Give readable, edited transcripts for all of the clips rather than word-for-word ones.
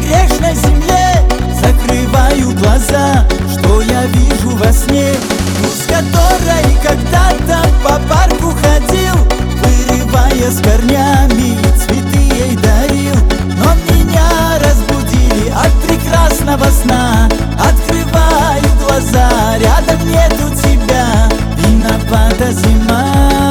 грешной земле закрываю глаза, что я вижу во сне. Ту, с которой когда-то по парку ходил, вырывая с корнями, цветы ей дарил. Но меня разбудили от прекрасного сна. Открываю глаза, рядом нету тебя, виновата зима.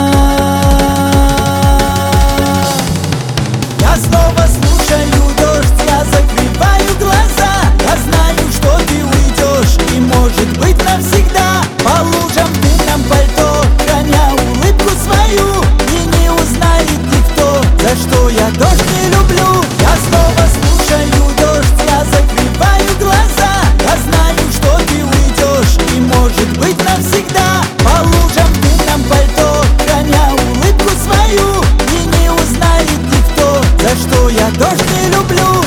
Я снова слушаю дождь, я закрываю глаза. Я знаю, что ты уйдешь, и может быть навсегда. По лужам в длинном пальто, храня улыбку свою, и не узнает никто, за что я дождь не люблю. Я снова слушаю дождь, я закрываю глаза. Я знаю, что ты уйдешь, и может быть навсегда. По лужам в длинном пальто, храня улыбку свою, и не узнает никто, за что я дождь не люблю.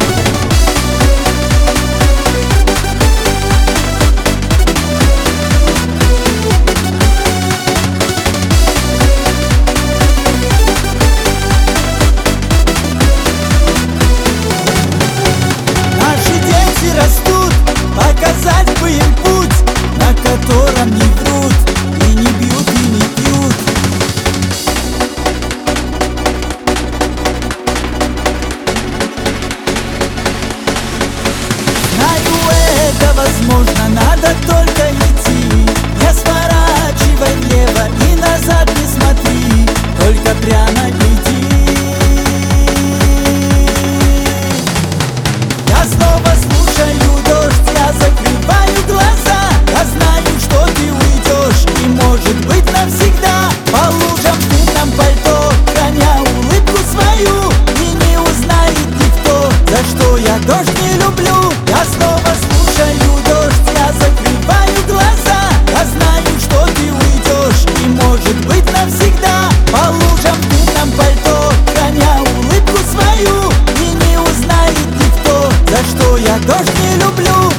Растут, показать бы им путь, на котором не врут, и не бьют, и не пьют. Знаю, это возможно, надо только идти. Не сворачивай влево и назад не смотри, только прямо иди. Я снова слушаю дождь, я закрываю глаза. Я знаю, что ты уйдешь, и может быть навсегда. По лужам в длинном пальто, храня улыбку свою, и не узнает никто, за что я дождь не люблю. Я снова слушаю дождь, я закрываю глаза. Я знаю, что ты уйдешь, и может быть навсегда. По лужам в длинном пальто, храня улыбку свою, и не узнает никто, за что я дождь не люблю.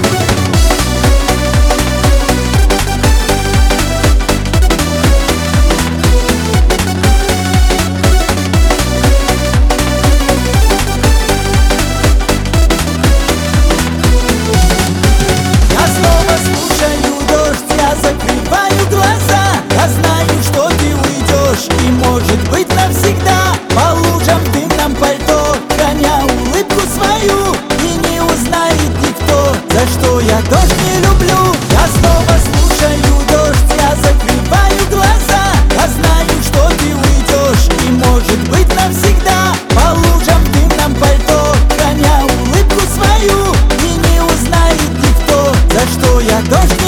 Я снова слушаю дождь, я закрываю глаза. Я знаю, что ты уйдешь, и может быть навсегда. По лужам в длинном пальто, храня улыбку свою, и не узнает никто, за что я дождь не люблю. Я снова слушаю дождь, я закрываю глаза. Я знаю, что ты уйдешь, и может быть навсегда. По лужам в длинном пальто, храня улыбку свою, и не узнает никто, за что я дождь